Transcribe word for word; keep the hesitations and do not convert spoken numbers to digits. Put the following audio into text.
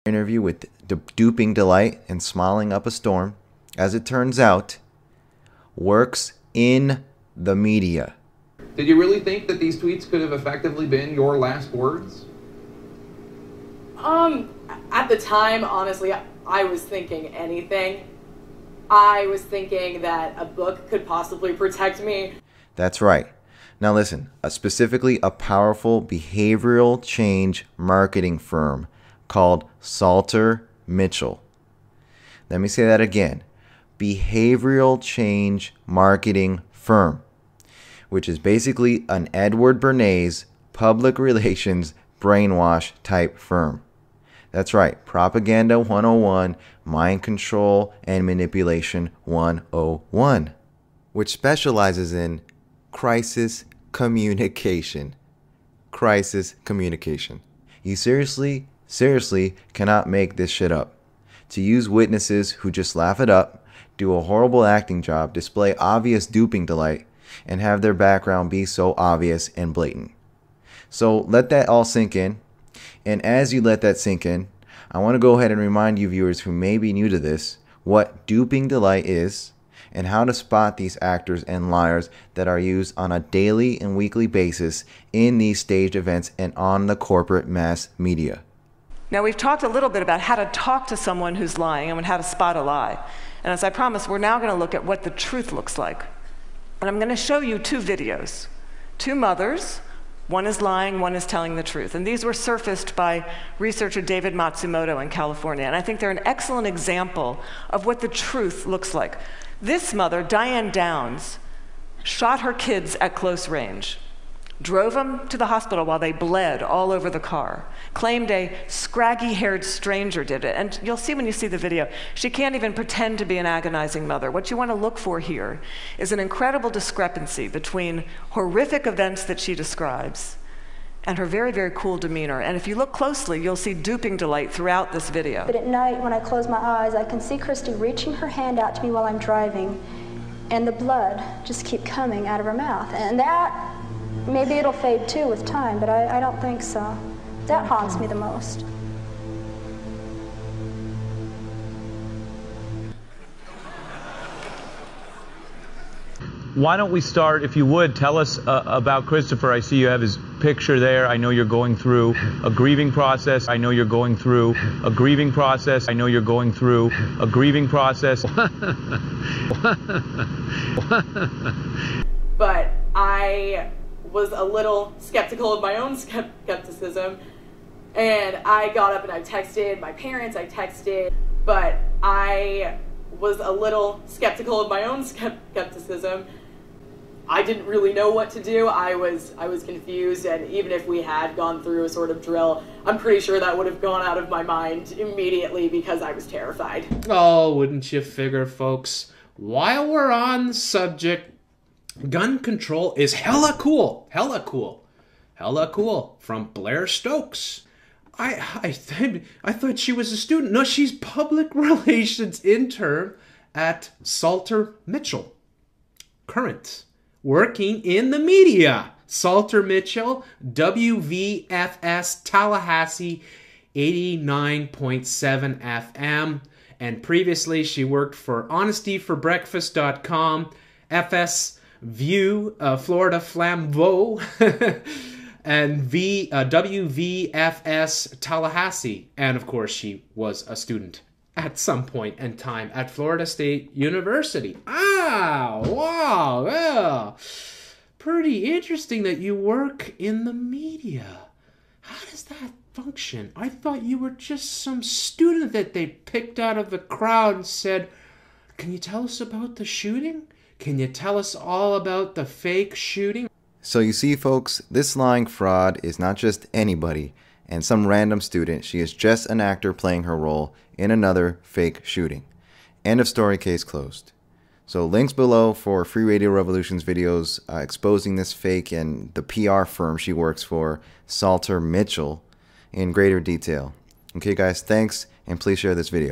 Interview with D- Duping Delight and Smiling Up a Storm, as it turns out, works in the media. Did you really think that these tweets could have effectively been your last words? Um, at the time, honestly, I was thinking anything. I was thinking that a book could possibly protect me. That's right. Now listen, a specifically a powerful behavioral change marketing firm called Salter Mitchell. Let me say that again. Behavioral change marketing firm, which is basically an Edward Bernays public relations brainwash type firm. That's right, Propaganda one oh one, Mind Control and Manipulation one oh one, which specializes in crisis communication. Crisis communication. You seriously, seriously cannot make this shit up. To use witnesses who just laugh it up, do a horrible acting job, display obvious duping delight, and have their background be so obvious and blatant. So let that all sink in. And as you let that sink in, I want to go ahead and remind you viewers who may be new to this what duping delight is and how to spot these actors and liars that are used on a daily and weekly basis in these staged events and on the corporate mass media. Now, we've talked a little bit about how to talk to someone who's lying and how to spot a lie. And as I promised, we're now going to look at what the truth looks like. And I'm going to show you two videos. Two mothers. One is lying, one is telling the truth. And these were surfaced by researcher David Matsumoto in California. And I think they're an excellent example of what the truth looks like. This mother, Diane Downs, shot her kids at close range, drove them to the hospital while they bled all over the car, claimed a scraggy-haired stranger did it. And you'll see when you see the video, she can't even pretend to be an agonizing mother. What you want to look for here is an incredible discrepancy between horrific events that she describes and her very, very cool demeanor. And if you look closely, you'll see duping delight throughout this video. But at night, when I close my eyes, I can see Christy reaching her hand out to me while I'm driving, and the blood just keep coming out of her mouth. And that, maybe it'll fade too with time, but I, I don't think so. That haunts me the most. Why don't we start, if you would, tell us uh, about Christopher. I see you have his picture there. I know you're going through a grieving process. I know you're going through a grieving process. I know you're going through a grieving process. But I was a little skeptical of my own skepticism, and I got up and I texted my parents, I texted, but I was a little skeptical of my own skepticism. I didn't really know what to do. I was I was confused, and even if we had gone through a sort of drill, I'm pretty sure that would have gone out of my mind immediately because I was terrified. Oh, wouldn't you figure, folks? While we're on the subject, gun control is hella cool. Hella cool. Hella cool. From Blair Stokes. I I, th I thought she was a student. No, she's public relations intern at Salter Mitchell. Current. Working in the media. Salter Mitchell, W V F S Tallahassee, eighty-nine point seven F M. And previously she worked for honesty for breakfast dot com, F S View, uh, Florida Flambeau, and v, uh, W V F S Tallahassee. And of course she was a student at some point in time at Florida State University. Ah, wow, yeah. Pretty interesting that you work in the media. How does that function? I thought you were just some student that they picked out of the crowd and said, can you tell us about the shooting? Can you tell us all about the fake shooting? So you see, folks, this lying fraud is not just anybody and some random student. She is just an actor playing her role in another fake shooting. End of story, case closed. So links below for Free Radio Revolution's videos uh, exposing this fake and the P R firm she works for, Salter Mitchell, in greater detail. Okay guys, thanks, and please share this video.